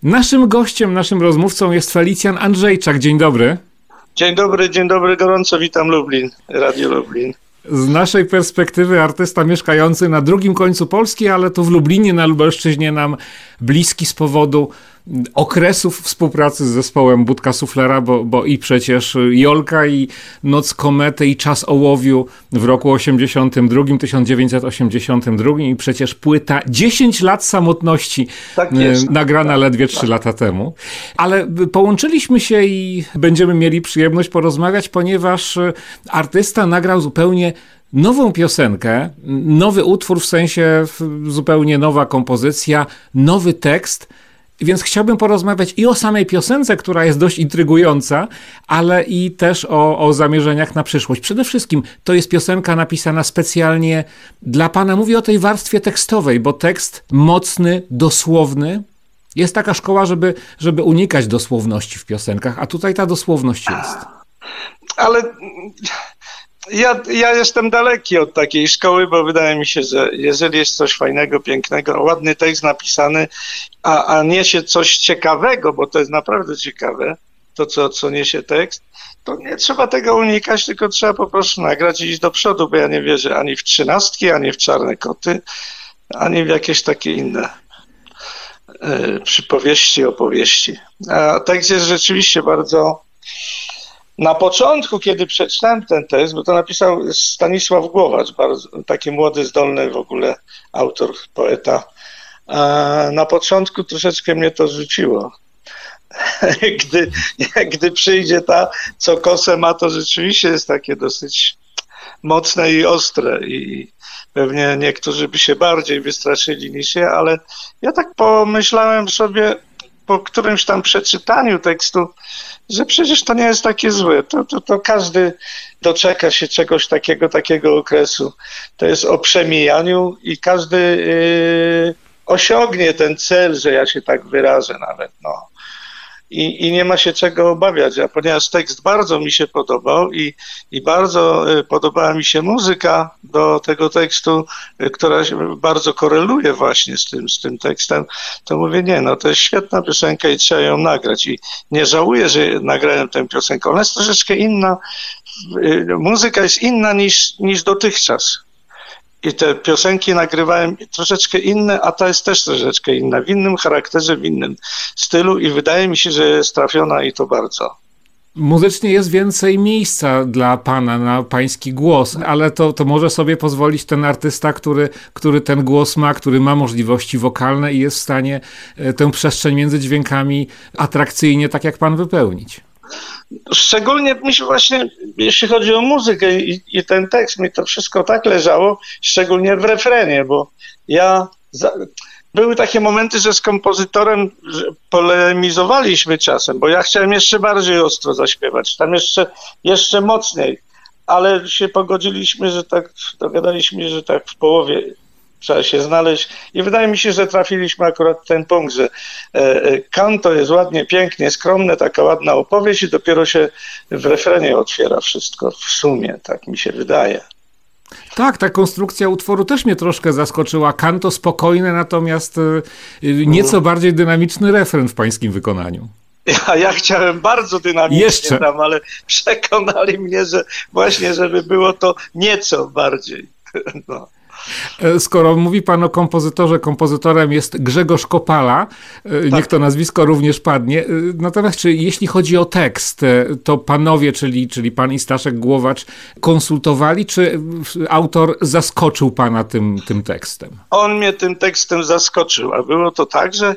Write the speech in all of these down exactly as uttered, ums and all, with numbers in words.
Naszym gościem, naszym rozmówcą jest Felicjan Andrzejczak. Dzień dobry. Dzień dobry, dzień dobry, gorąco witam Lublin, Radio Lublin. Z naszej perspektywy artysta mieszkający na drugim końcu Polski, ale tu w Lublinie, na Lubelszczyźnie nam bliski z powodu okresów współpracy z zespołem Budka Suflera, bo, bo i przecież Jolka, i Noc Komety, i Czas ołowiu w roku osiemdziesiątym drugim, tysiąc dziewięćset osiemdziesiątym drugim, i przecież płyta dziesięć lat samotności, tak jest, nagrana tak, ledwie trzy tak. lata temu. Ale połączyliśmy się i będziemy mieli przyjemność porozmawiać, ponieważ artysta nagrał zupełnie nową piosenkę, nowy utwór, w sensie zupełnie nowa kompozycja, nowy tekst. Więc chciałbym porozmawiać i o samej piosence, która jest dość intrygująca, ale i też o, o zamierzeniach na przyszłość. Przede wszystkim to jest piosenka napisana specjalnie dla pana. Mówię o tej warstwie tekstowej, bo tekst mocny, dosłowny. Jest taka szkoła, żeby, żeby unikać dosłowności w piosenkach, a tutaj ta dosłowność jest. Ale ja, ja jestem daleki od takiej szkoły, bo wydaje mi się, że jeżeli jest coś fajnego, pięknego, ładny tekst napisany, a, a niesie coś ciekawego, bo to jest naprawdę ciekawe, to co, co niesie tekst, to nie trzeba tego unikać, tylko trzeba po prostu nagrać i iść do przodu, bo ja nie wierzę ani w trzynastki, ani w czarne koty, ani w jakieś takie inne e, przypowieści, opowieści. A tekst jest rzeczywiście bardzo... Na początku, kiedy przeczytałem ten tekst, bo to napisał Stanisław Głowacz, bardzo, taki młody, zdolny w ogóle autor, poeta, a na początku troszeczkę mnie to rzuciło. Gdy, gdy przyjdzie ta, co kosę ma, to rzeczywiście jest takie dosyć mocne i ostre i pewnie niektórzy by się bardziej wystraszyli niż ja, ale ja tak pomyślałem sobie po którymś tam przeczytaniu tekstu, że przecież to nie jest takie złe. To, to, to każdy doczeka się czegoś takiego, takiego okresu. To jest o przemijaniu i każdy yy, osiągnie ten cel, że ja się tak wyrażę nawet. No. I, I nie ma się czego obawiać, a ponieważ tekst bardzo mi się podobał i, i bardzo y, podobała mi się muzyka do tego tekstu, y, która się bardzo koreluje właśnie z tym, z tym tekstem, to mówię, nie, no to jest świetna piosenka i trzeba ją nagrać. I nie żałuję, że nagrałem tę piosenkę. Ona jest troszeczkę inna, y, muzyka jest inna niż, niż dotychczas. I te piosenki nagrywałem troszeczkę inne, a ta jest też troszeczkę inna, w innym charakterze, w innym stylu i wydaje mi się, że jest trafiona i to bardzo. Muzycznie jest więcej miejsca dla pana na pański głos, ale to, to może sobie pozwolić ten artysta, który, który ten głos ma, który ma możliwości wokalne i jest w stanie tę przestrzeń między dźwiękami atrakcyjnie, tak jak pan, wypełnić. Szczególnie mi się właśnie, jeśli chodzi o muzykę i, i ten tekst, mi to wszystko tak leżało, szczególnie w refrenie, bo ja... Za, były takie momenty, że z kompozytorem polemizowaliśmy czasem, bo ja chciałem jeszcze bardziej ostro zaśpiewać, tam jeszcze, jeszcze mocniej, ale się pogodziliśmy, że tak, dogadaliśmy, że tak w połowie trzeba się znaleźć i wydaje mi się, że trafiliśmy akurat w ten punkt, że e, kanto jest ładnie, pięknie, skromne, taka ładna opowieść i dopiero się w refrenie otwiera wszystko w sumie, tak mi się wydaje. Tak, ta konstrukcja utworu też mnie troszkę zaskoczyła. Kanto spokojne, natomiast nieco bardziej dynamiczny refren w pańskim wykonaniu. Ja, ja chciałem bardzo dynamicznie Jeszcze. tam, ale przekonali mnie, że właśnie, żeby było to nieco bardziej. No. Skoro mówi pan o kompozytorze, kompozytorem jest Grzegorz Kopala, tak. Niech to nazwisko również padnie. Natomiast czy jeśli chodzi o tekst, to panowie, czyli, czyli pan i Staszek Głowacz, konsultowali, czy autor zaskoczył pana tym, tym tekstem? On mnie tym tekstem zaskoczył, a było to tak, że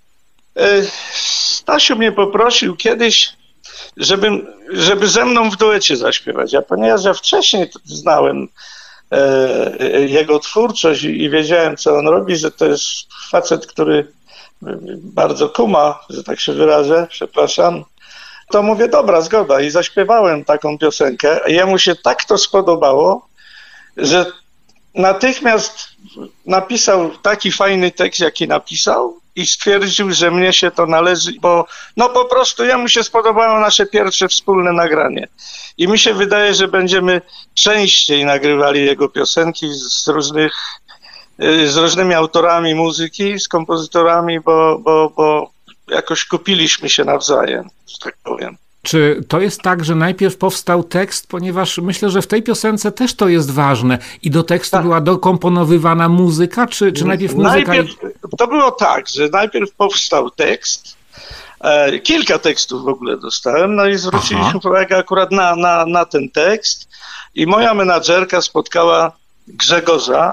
Stasiu mnie poprosił kiedyś, żeby, żeby ze mną w duecie zaśpiewać. Ja, ponieważ ja wcześniej znałem jego twórczość i wiedziałem, co on robi, że to jest facet, który bardzo kuma, że tak się wyrażę, przepraszam, to mówię, dobra, zgoda i zaśpiewałem taką piosenkę, a jemu się tak to spodobało, że natychmiast napisał taki fajny tekst, jaki napisał i stwierdził, że mnie się to należy, bo no po prostu jemu się spodobało nasze pierwsze wspólne nagranie. I mi się wydaje, że będziemy częściej nagrywali jego piosenki z różnych, z różnymi autorami muzyki, z kompozytorami, bo, bo, bo jakoś kupiliśmy się nawzajem, że tak powiem. Czy to jest tak, że najpierw powstał tekst, ponieważ myślę, że w tej piosence też to jest ważne i do tekstu tak. była dokomponowywana muzyka, czy, czy najpierw muzyka? Najpierw, to było tak, że najpierw powstał tekst, e, kilka tekstów w ogóle dostałem, no i zwróciliśmy Aha. uwagę akurat na, na, na ten tekst i moja menadżerka spotkała Grzegorza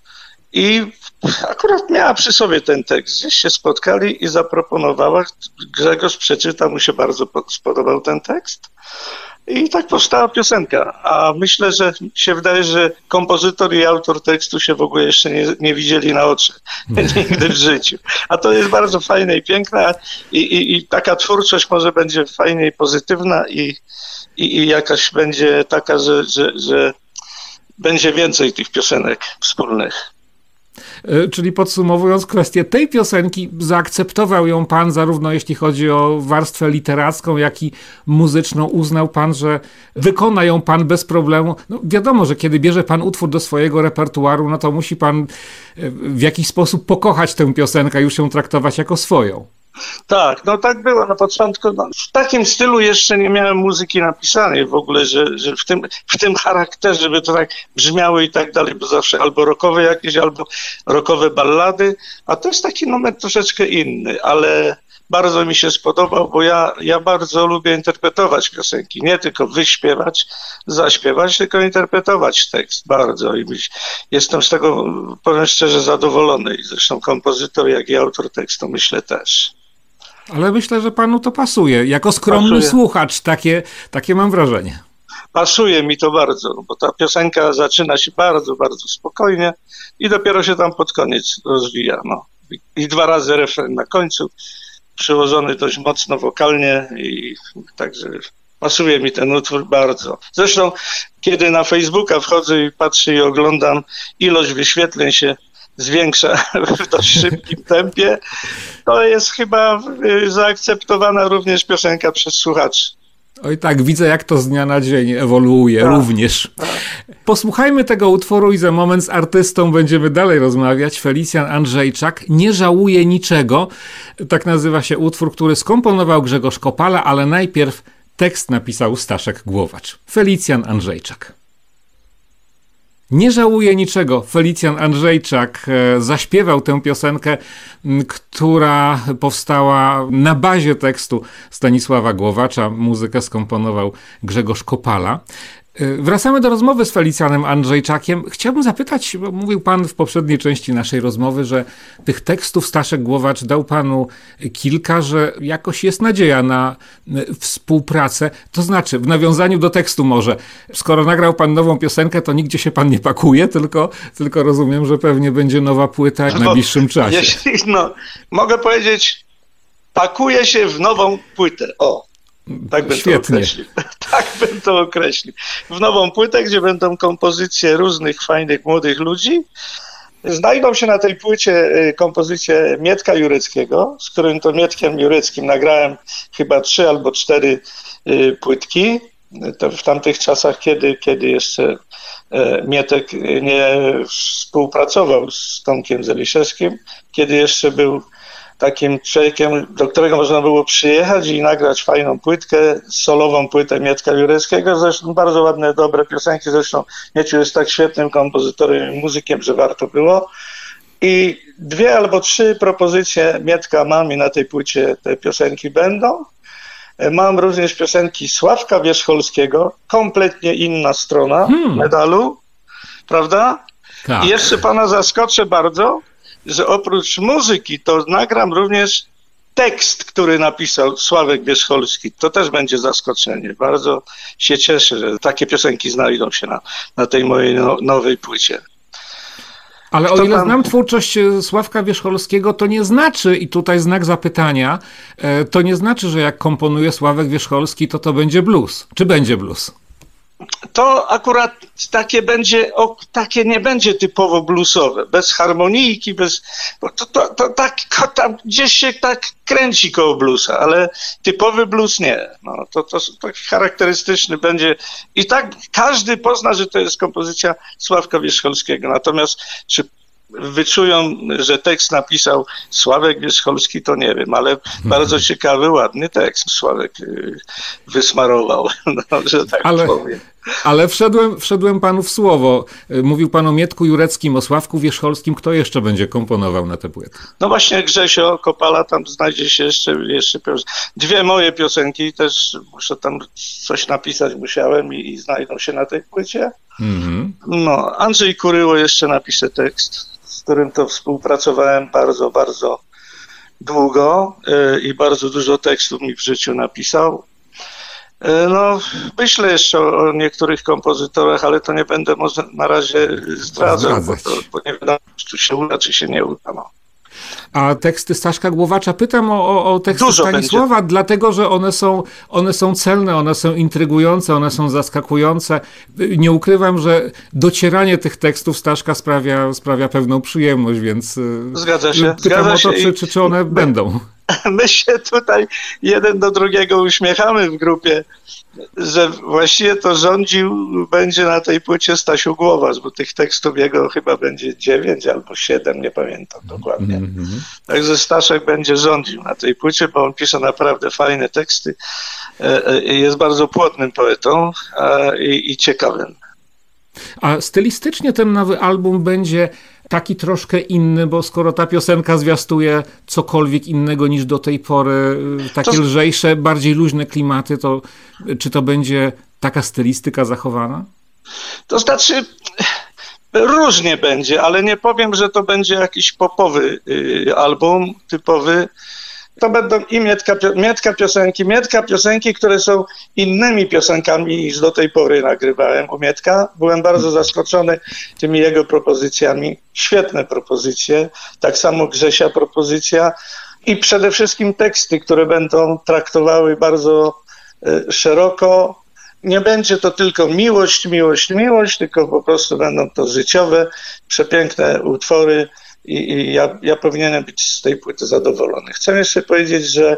i akurat miała przy sobie ten tekst. Gdzieś się spotkali i zaproponowała. Grzegorz przeczytał, mu się bardzo spodobał ten tekst. I tak powstała piosenka. A myślę, że się wydaje, że kompozytor i autor tekstu się w ogóle jeszcze nie, nie widzieli na oczy. Nigdy w życiu. A to jest bardzo fajne i piękne. I, i, i taka twórczość może będzie fajnie i pozytywna i, i, i jakaś będzie taka, że, że, że będzie więcej tych piosenek wspólnych. Czyli podsumowując kwestię tej piosenki, zaakceptował ją pan zarówno jeśli chodzi o warstwę literacką, jak i muzyczną. Uznał pan, że wykona ją pan bez problemu. No wiadomo, że kiedy bierze pan utwór do swojego repertuaru, no to musi pan w jakiś sposób pokochać tę piosenkę i już ją traktować jako swoją. Tak, no tak było na początku. No, w takim stylu jeszcze nie miałem muzyki napisanej w ogóle, że, że w, tym, w tym charakterze, żeby to tak brzmiało i tak dalej, bo zawsze albo rockowe jakieś, albo rockowe ballady, a to jest taki numer troszeczkę inny, ale bardzo mi się spodobał, bo ja, ja bardzo lubię interpretować piosenki, nie tylko wyśpiewać, zaśpiewać, tylko interpretować tekst bardzo i być, jestem z tego, powiem szczerze, zadowolony i zresztą kompozytor, jak i autor tekstu myślę też. Ale myślę, że panu to pasuje. Jako skromny pasuje. Słuchacz, takie, takie mam wrażenie. Pasuje mi to bardzo, bo ta piosenka zaczyna się bardzo, bardzo spokojnie i dopiero się tam pod koniec rozwija. No. I, i dwa razy refren na końcu, przyłożony dość mocno wokalnie i także pasuje mi ten utwór bardzo. Zresztą, kiedy na Facebooka wchodzę i patrzę i oglądam, ilość wyświetleń się zwiększa w dość szybkim tempie, to jest chyba zaakceptowana również piosenka przez słuchaczy. Oj tak, widzę jak to z dnia na dzień ewoluuje tak, również. Tak. Posłuchajmy tego utworu i za moment z artystą będziemy dalej rozmawiać. Felicjan Andrzejczak, Nie żałuję niczego. Tak nazywa się utwór, który skomponował Grzegorz Kopala, ale najpierw tekst napisał Staszek Głowacz. Felicjan Andrzejczak. Nie żałuję niczego. Felicjan Andrzejczak zaśpiewał tę piosenkę, która powstała na bazie tekstu Stanisława Głowacza. Muzykę skomponował Grzegorz Kopala. Wracamy do rozmowy z Felicjanem Andrzejczakiem. Chciałbym zapytać, bo mówił pan w poprzedniej części naszej rozmowy, że tych tekstów Staszek Głowacz dał panu kilka, że jakoś jest nadzieja na współpracę. To znaczy, w nawiązaniu do tekstu może, skoro nagrał pan nową piosenkę, to nigdzie się pan nie pakuje, tylko, tylko rozumiem, że pewnie będzie nowa płyta w najbliższym czasie. Jeśli, no, mogę powiedzieć, pakuję się w nową płytę. O. Tak bym Świetnie. to określił. Tak bym to określił. W nową płytę, gdzie będą kompozycje różnych fajnych młodych ludzi. Znajdą się na tej płycie kompozycje Mietka Jureckiego, z którym to Mietkiem Jureckim nagrałem chyba trzy albo cztery płytki. To w tamtych czasach, kiedy, kiedy jeszcze Mietek nie współpracował z Tomkiem Zeliszewskim, kiedy jeszcze był takim człowiekiem, do którego można było przyjechać i nagrać fajną płytkę, solową płytę Mietka Jureckiego. Zresztą bardzo ładne, dobre piosenki. Zresztą Mieciu jest tak świetnym kompozytorem i muzykiem, że warto było. I dwie albo trzy propozycje Mietka mam i na tej płycie te piosenki będą. Mam również piosenki Sławka Wierzcholskiego, kompletnie inna strona hmm. medalu, prawda? Tak. I jeszcze pana zaskoczę bardzo, że oprócz muzyki to nagram również tekst, który napisał Sławek Wierzcholski. To też będzie zaskoczenie. Bardzo się cieszę, że takie piosenki znajdą się na, na tej mojej no, nowej płycie. Ale Kto o ile tam... znam twórczość Sławka Wierzcholskiego, to nie znaczy, i tutaj znak zapytania, to nie znaczy, że jak komponuje Sławek Wierzcholski, to to będzie blues. Czy będzie blues? To akurat takie będzie, o, takie nie będzie typowo bluesowe, bez harmonijki, bez, bo to, to, to tak tam gdzieś się tak kręci koło bluesa, ale typowy blues nie. No, to, to, to charakterystyczny będzie i tak każdy pozna, że to jest kompozycja Sławka Wierzcholskiego. Natomiast czy wyczują, że tekst napisał Sławek Wierzcholski, to nie wiem, ale bardzo ciekawy, ładny tekst Sławek wysmarował, no, że tak ale, powiem. Ale wszedłem, wszedłem panu w słowo. Mówił pan o Mietku Jureckim, o Sławku Wierzcholskim. Kto jeszcze będzie komponował na tę płytę? No właśnie Grzesio Kopala, tam znajdzie się jeszcze, jeszcze dwie moje piosenki, też muszę tam coś napisać musiałem i, i znajdą się na tej płycie. Mm-hmm. No, Andrzej Kuryło jeszcze napisze tekst, z którym to współpracowałem bardzo, bardzo długo yy, i bardzo dużo tekstów mi w życiu napisał. No, myślę jeszcze o niektórych kompozytorach, ale to nie będę może na razie zdradzał, bo, to, bo nie wiadomo, czy się uda, czy się nie uda. No. A teksty Staszka Głowacza, pytam o, o, o teksty Dużo Stanisława, będzie. Dlatego, że one są, one są celne, one są intrygujące, one są zaskakujące. Nie ukrywam, że docieranie tych tekstów Staszka sprawia, sprawia pewną przyjemność, więc Zgadza się. pytam Zgadza o to, się. czy, czy, czy one my, będą. My się tutaj jeden do drugiego uśmiechamy w grupie, że właściwie to rządził będzie na tej płycie Stasiu Głowacz, bo tych tekstów jego chyba będzie dziewięć albo siedem, nie pamiętam dokładnie. Mm-hmm. Także Staszek będzie rządził na tej płycie, bo on pisze naprawdę fajne teksty. Jest bardzo płodnym poetą i, i ciekawym. A stylistycznie ten nowy album będzie taki troszkę inny, bo skoro ta piosenka zwiastuje cokolwiek innego niż do tej pory, takie to... lżejsze, bardziej luźne klimaty, to czy to będzie taka stylistyka zachowana? To znaczy, różnie będzie, ale nie powiem, że to będzie jakiś popowy album, typowy. To będą i Mietka, Mietka piosenki, Mietka piosenki, które są innymi piosenkami niż do tej pory nagrywałem u Mietka. Byłem bardzo zaskoczony tymi jego propozycjami. Świetne propozycje. Tak samo Grzesia propozycja. I przede wszystkim teksty, które będą traktowały bardzo y, szeroko. Nie będzie to tylko miłość, miłość, miłość, tylko po prostu będą to życiowe, przepiękne utwory. I, i ja, ja powinienem być z tej płyty zadowolony. Chcę jeszcze powiedzieć, że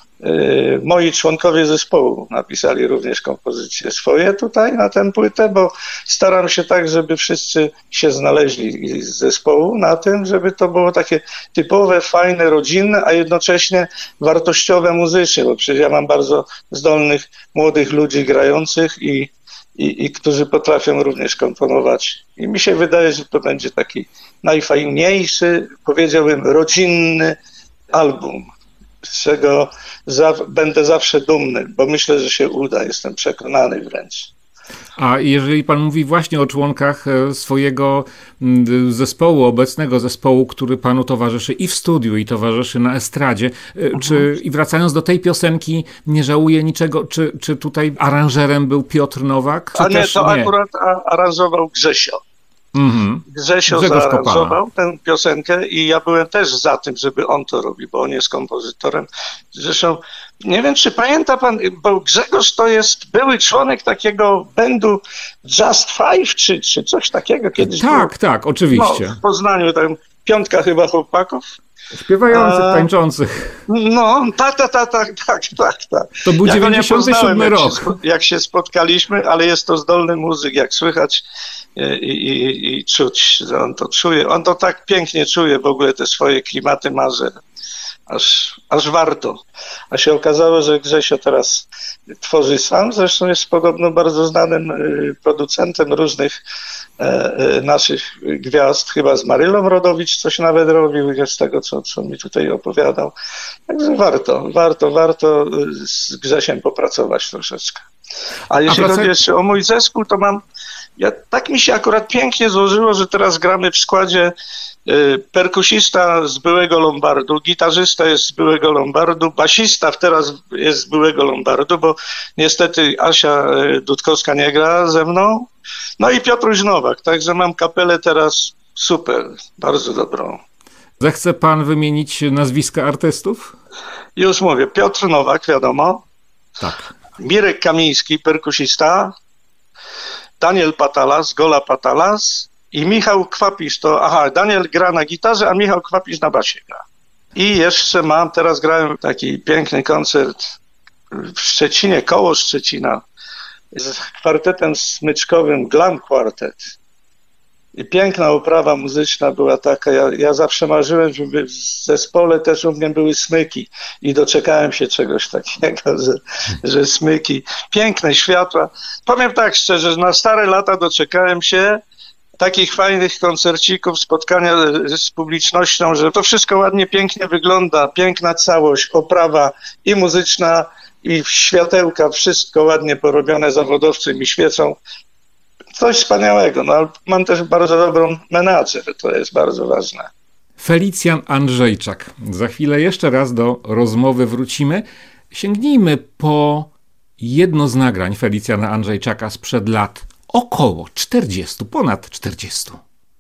y, moi członkowie zespołu napisali również kompozycje swoje tutaj na tę płytę, bo staram się tak, żeby wszyscy się znaleźli z zespołu na tym, żeby to było takie typowe, fajne, rodzinne, a jednocześnie wartościowe muzycznie, bo przecież ja mam bardzo zdolnych młodych ludzi grających i I, i którzy potrafią również komponować. I mi się wydaje, że to będzie taki najfajniejszy, powiedziałbym, rodzinny album, z czego za, będę zawsze dumny, bo myślę, że się uda, jestem przekonany wręcz. A jeżeli pan mówi właśnie o członkach swojego zespołu, obecnego zespołu, który panu towarzyszy i w studiu, i towarzyszy na estradzie, mhm. czy i wracając do tej piosenki, nie żałuje niczego, czy, czy tutaj aranżerem był Piotr Nowak? A nie, to nie? Akurat aranżował Grzesio. Mm-hmm. Grzesio Grzegorz zaaranżował tę piosenkę i ja byłem też za tym, żeby on to robił, bo on jest kompozytorem. Zresztą nie wiem, czy pamięta pan, bo Grzegorz to jest były członek takiego bandu Just Five, czy, czy coś takiego kiedyś Tak, było. tak, oczywiście. No, w Poznaniu, tam piątka chyba chłopaków. Śpiewających, A, tańczących. No, tak, tak, tak, tak, tak, tak, tak. To był dziewięćdziesiąty siódmy rok. Jak się, jak się spotkaliśmy, ale jest to zdolny muzyk, jak słychać i, i, i czuć, że on to czuje. On to tak pięknie czuje w ogóle te swoje klimaty ma, że aż, aż warto. A się okazało, że Grzesio teraz tworzy sam, zresztą jest podobno bardzo znanym producentem różnych e, naszych gwiazd, chyba z Marylą Rodowicz coś nawet robił, z tego, co, co mi tutaj opowiadał. Także warto, warto, warto z Grzesiem popracować troszeczkę. A jeśli A chodzi jeszcze o mój zespół, to mam, ja, tak mi się akurat pięknie złożyło, że teraz gramy w składzie y, perkusista z byłego Lombardu, gitarzysta jest z byłego Lombardu, basista teraz jest z byłego Lombardu, bo niestety Asia Dudkowska nie gra ze mną, no i Piotruś Nowak, także mam kapelę teraz super, bardzo dobrą. Zechce pan wymienić nazwiska artystów? Już mówię, Piotr Nowak, wiadomo. Tak. Mirek Kamiński, perkusista, Daniel Patalas, Gola Patalas i Michał Kwapisz, to aha, Daniel gra na gitarze, a Michał Kwapisz na basie gra. I jeszcze mam, teraz grałem taki piękny koncert w Szczecinie, koło Szczecina, z kwartetem smyczkowym Glam Quartet. I piękna oprawa muzyczna była taka. Ja, ja zawsze marzyłem, żeby w zespole też u mnie były smyki i doczekałem się czegoś takiego, że, że smyki, piękne światła. Powiem tak szczerze, że na stare lata doczekałem się takich fajnych koncercików, spotkania z publicznością, że to wszystko ładnie, pięknie wygląda, piękna całość, oprawa i muzyczna, i światełka, wszystko ładnie porobione, zawodowcy mi świecą. Coś wspaniałego, no ale mam też bardzo dobrą menadżer, to jest bardzo ważne. Felicjan Andrzejczak. Za chwilę jeszcze raz do rozmowy wrócimy. Sięgnijmy po jedno z nagrań Felicjana Andrzejczaka sprzed lat około czterdziestu, ponad czterdziestu.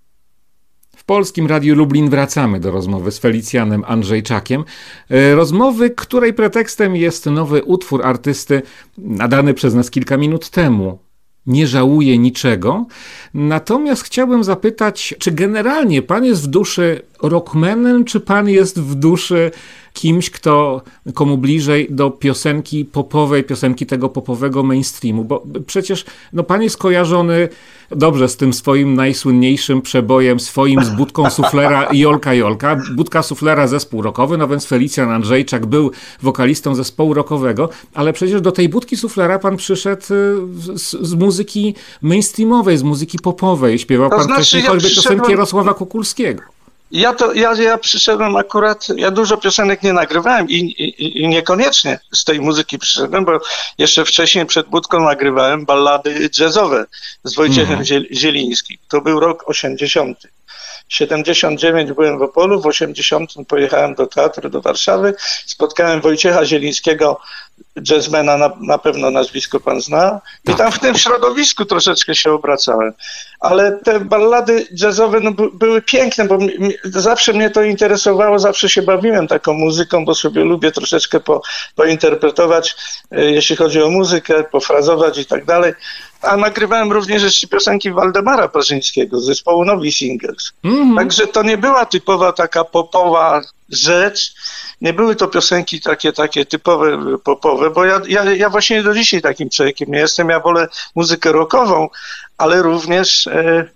W Polskim Radiu Lublin wracamy do rozmowy z Felicjanem Andrzejczakiem. Rozmowy, której pretekstem jest nowy utwór artysty nadany przez nas kilka minut temu. Nie żałuję niczego. Natomiast chciałbym zapytać, czy generalnie pan jest w duszy rockmanem, czy pan jest w duszy kimś, kto komu bliżej do piosenki popowej, piosenki tego popowego mainstreamu? Bo przecież no, pan jest kojarzony dobrze z tym swoim najsłynniejszym przebojem, swoim z Budką Suflera Jolka Jolka. Budka Suflera zespół rockowy, no więc Felicjan Andrzejczak był wokalistą zespołu rockowego, ale przecież do tej Budki Suflera pan przyszedł z, z muzyki mainstreamowej, z muzyki popowej. Śpiewał pan to znaczy, wcześniej ja choćby przyszedłem... piosenki Jarosława Kukulskiego. Ja to, ja, ja przyszedłem akurat, ja dużo piosenek nie nagrywałem i, i, i niekoniecznie z tej muzyki przyszedłem, bo jeszcze wcześniej przed Budką nagrywałem ballady jazzowe z Wojciechem mm. Zielińskim. To był rok osiemdziesiąty. siedemdziesiąt dziewięć byłem w Opolu, w osiemdziesiątym pojechałem do teatru do Warszawy, spotkałem Wojciecha Zielińskiego, jazzmana, na, na pewno nazwisko pan zna, i tam w tym środowisku troszeczkę się obracałem. Ale te ballady jazzowe no, by, były piękne, bo mi, mi, zawsze mnie to interesowało, zawsze się bawiłem taką muzyką, bo sobie lubię troszeczkę po, pointerpretować, e, jeśli chodzi o muzykę, pofrazować i tak dalej. A nagrywałem również jeszcze piosenki Waldemara Parzyńskiego z zespołu Nowi Singers. Mm-hmm. Także to nie była typowa taka popowa rzecz, nie były to piosenki takie, takie typowe popowe, bo ja, ja, ja właśnie do dzisiaj takim człowiekiem nie jestem, ja wolę muzykę rockową, ale również e,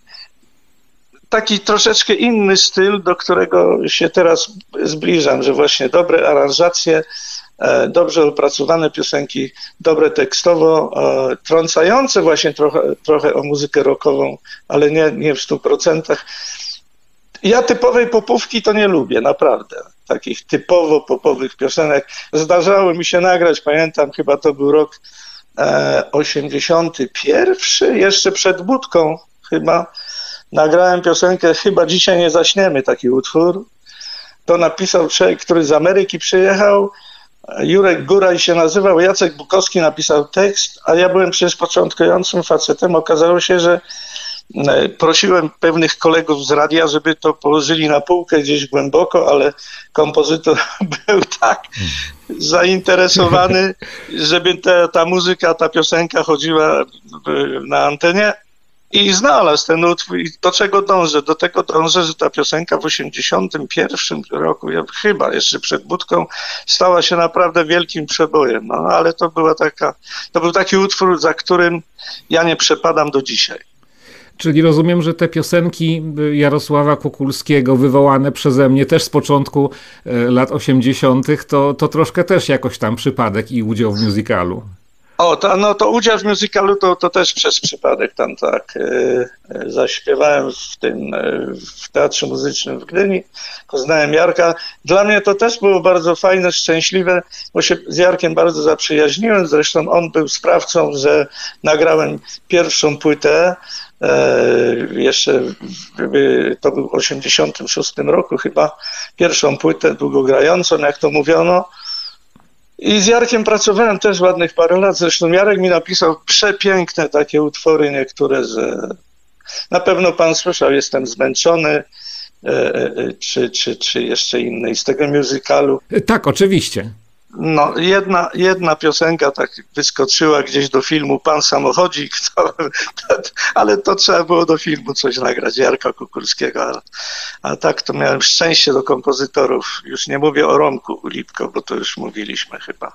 taki troszeczkę inny styl, do którego się teraz zbliżam, że właśnie dobre aranżacje, e, dobrze opracowane piosenki, dobre tekstowo, e, trącające właśnie trochę, trochę o muzykę rockową, ale nie, nie w stu procentach. Ja typowej popówki to nie lubię, naprawdę. Takich typowo popowych piosenek. Zdarzało mi się nagrać, pamiętam, chyba to był rok e, osiemdziesiąty pierwszy, jeszcze przed Budką chyba. Nagrałem piosenkę Chyba dzisiaj nie zaśniemy, taki utwór. To napisał człowiek, który z Ameryki przyjechał. Jurek Góraj się nazywał, Jacek Bukowski napisał tekst, a ja byłem przecież początkującym facetem. Okazało się, że prosiłem pewnych kolegów z radia, żeby to położyli na półkę gdzieś głęboko, ale kompozytor był tak zainteresowany, żeby te, ta muzyka, ta piosenka chodziła na antenie i znalazł ten utwór. I do czego dążę? Do tego dążę, że ta piosenka w osiemdziesiątym pierwszym roku, ja chyba jeszcze przed Budką, stała się naprawdę wielkim przebojem. No ale to była taka, to był taki utwór, za którym ja nie przepadam do dzisiaj. Czyli rozumiem, że te piosenki Jarosława Kukulskiego wywołane przeze mnie też z początku lat osiemdziesiątych, to, to troszkę też jakoś tam przypadek i udział w musicalu. O, to, no to udział w musicalu to, to też przez przypadek tam tak. Yy, zaśpiewałem w tym, yy, w Teatrze Muzycznym w Gdyni, poznałem Jarka. Dla mnie to też było bardzo fajne, szczęśliwe, bo się z Jarkiem bardzo zaprzyjaźniłem. Zresztą on był sprawcą, że nagrałem pierwszą płytę. E, jeszcze w, to był w osiemdziesiątym szóstym roku chyba, pierwszą płytę długogrającą, jak to mówiono. I z Jarkiem pracowałem też ładnych parę lat. Zresztą Jarek mi napisał przepiękne takie utwory niektóre, że na pewno pan słyszał, Jestem zmęczony, e, e, czy, czy, czy jeszcze innej z tego musicalu. Tak, oczywiście. No, jedna, jedna piosenka tak wyskoczyła gdzieś do filmu Pan Samochodzik, to, ale to trzeba było do filmu coś nagrać, Jarka Kukulskiego, a, a tak to miałem szczęście do kompozytorów. Już nie mówię o Romku Lipko, bo to już mówiliśmy chyba.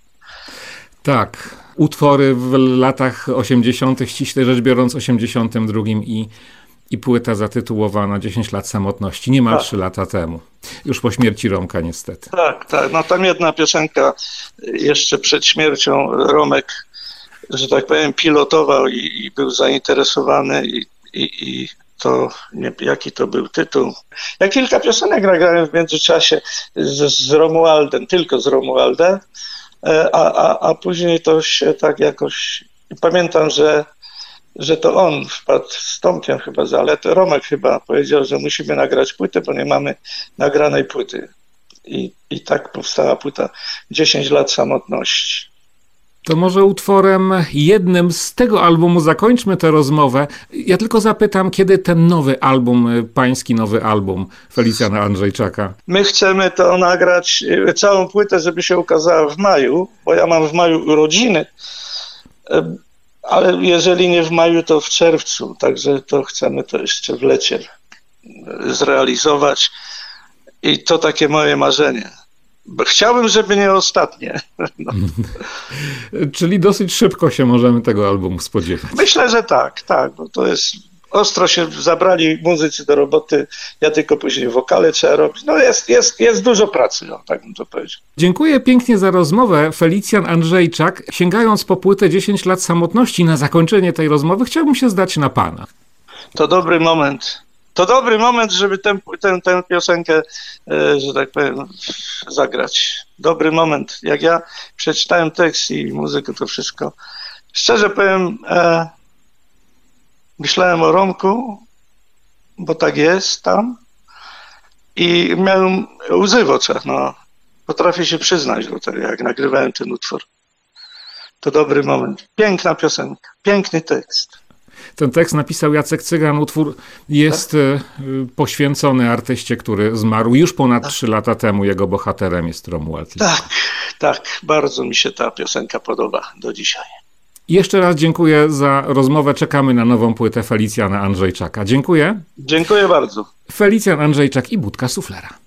Tak, utwory w latach osiemdziesiątych, ściśle rzecz biorąc osiemdziesiątym drugim i I płyta zatytułowana dziesięć lat samotności, niemal tak. trzy lata temu. Już po śmierci Romka niestety. Tak, tak. No tam jedna piosenka jeszcze przed śmiercią Romek, że tak powiem, pilotował i, i był zainteresowany i, i, i to, nie, jaki to był tytuł. Ja kilka piosenek nagrałem w międzyczasie z, z Romualdem, tylko z Romualdem, a, a, a później to się tak jakoś... Pamiętam, że że to on wpadł z Tomkiem chyba, ale to Romek chyba powiedział, że musimy nagrać płytę, bo nie mamy nagranej płyty. I, i tak powstała płyta dziesięć lat samotności. To może utworem jednym z tego albumu zakończmy tę rozmowę. Ja tylko zapytam, kiedy ten nowy album, pański nowy album Felicjana Andrzejczaka? My chcemy to nagrać, całą płytę, żeby się ukazała w maju, bo ja mam w maju urodziny. Ale jeżeli nie w maju, to w czerwcu, także to chcemy to jeszcze w lecie zrealizować i to takie moje marzenie. Bo chciałbym, żeby nie ostatnie. No. Czyli dosyć szybko się możemy tego albumu spodziewać. Myślę, że tak, tak, bo to jest... Ostro się zabrali muzycy do roboty, ja tylko później wokale trzeba robić. No jest, jest, jest dużo pracy, no, tak bym to powiedział. Dziękuję pięknie za rozmowę. Felicjan Andrzejczak. Sięgając po płytę dziesięć lat samotności, na zakończenie tej rozmowy chciałbym się zdać na pana. To dobry moment. To dobry moment, żeby tę, tę, tę piosenkę, e, że tak powiem, zagrać. Dobry moment. Jak ja przeczytałem tekst i muzykę, to wszystko. Szczerze powiem... E, Myślałem o Romku, bo tak jest tam i miałem łzy w oczach. No. Potrafię się przyznać do tego, jak nagrywałem ten utwór. To dobry moment. Piękna piosenka, piękny tekst. Ten tekst napisał Jacek Cygan. Utwór jest tak? poświęcony artyście, który zmarł już ponad tak. trzy lata temu. Jego bohaterem jest Romuald. Tak, tak. Bardzo mi się ta piosenka podoba do dzisiaj. Jeszcze raz dziękuję za rozmowę. Czekamy na nową płytę Felicjana Andrzejczaka. Dziękuję. Dziękuję bardzo. Felicjan Andrzejczak i Budka Suflera.